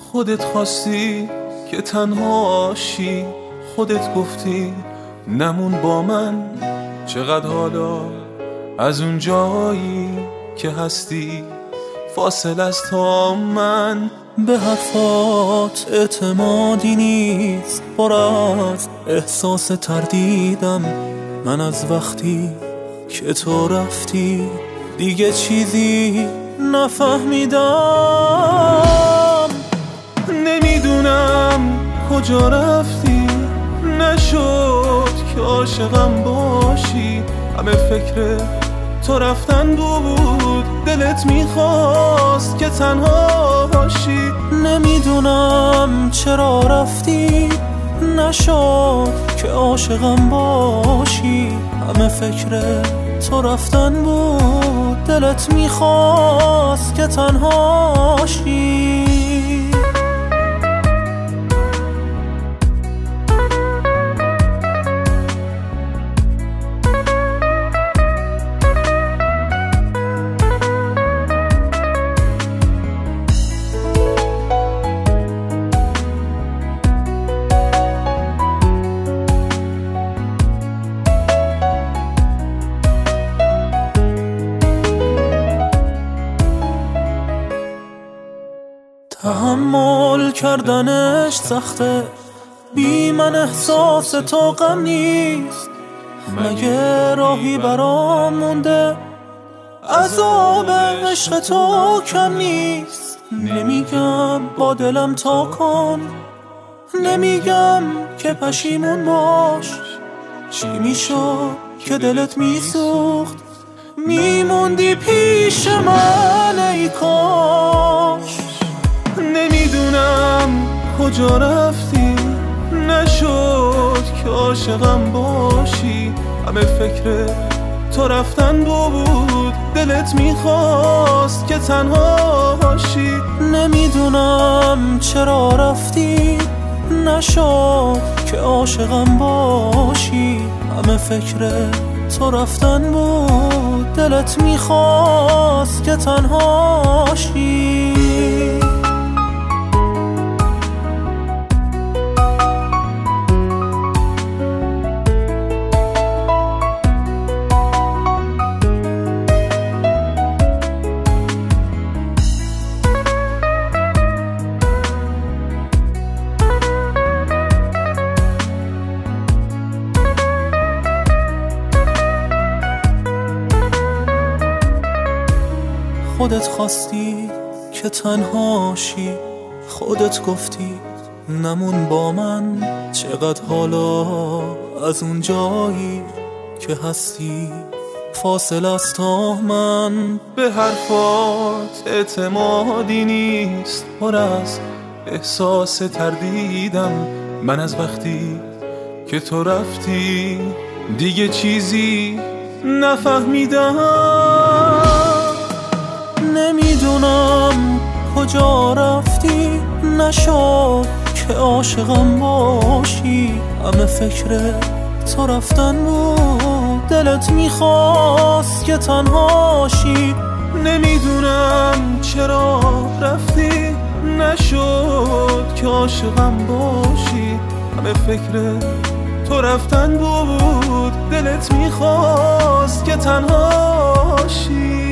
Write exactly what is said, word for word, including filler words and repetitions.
خودت خواستی که تنها شی، خودت گفتی نمون با من. چقدر حالا از اون جایی که هستی فاصله است تا من. به حرفات اعتمادی نیست، پر از احساس تردیدم. من از وقتی که تو رفتی دیگه چیزی نفهمیدم. نمیدونم کجا رفتی، نشد که عاشقم باشی. همه فکر تو رفتن بود، دلت میخواست که تنها باشی. نمیدونم چرا رفتی، نشد که عاشقم باشی. همه فکر تو رفتن بود، دلت میخواست که تنها شی. تحمل کردنش سخته، بی من احساس تو غم نیست. مگه راهی برام مونده، عذاب عشق تو کم نیست. نمیگم با دلم تا کن، نمیگم که پشیمون باش. چی میشد که دلت میسوخت، میموندی پیش من ای کاش. نمیدونم کجا رفتی، نشد که عاشقم باشی. همه فکر تو رفتن بود، دلت میخواست که تنها باشی. نمیدونم چرا رفتی، نشد که عاشقم باشی. همه فکر تو رفتن بود، دلت میخواست که تنها شی. خودت خواستی که تنها شی، خودت گفتی نمون با من. چقدر حالا از اون جایی که هستی فاصله است تا من. به حرفات اعتمادی نیست، پر از احساس تردیدم. من از وقتی که تو رفتی دیگه چیزی نفهمیدم. نمیدونم کجا رفتی، نشد که عاشقم باشی. همه فکر تو رفتن بود، دلت میخواست که تنها شی. نمیدونم چرا رفتی، نشد که عاشقم باشی. همه فکر تو رفتن بود، دلت میخواست که تنها شی.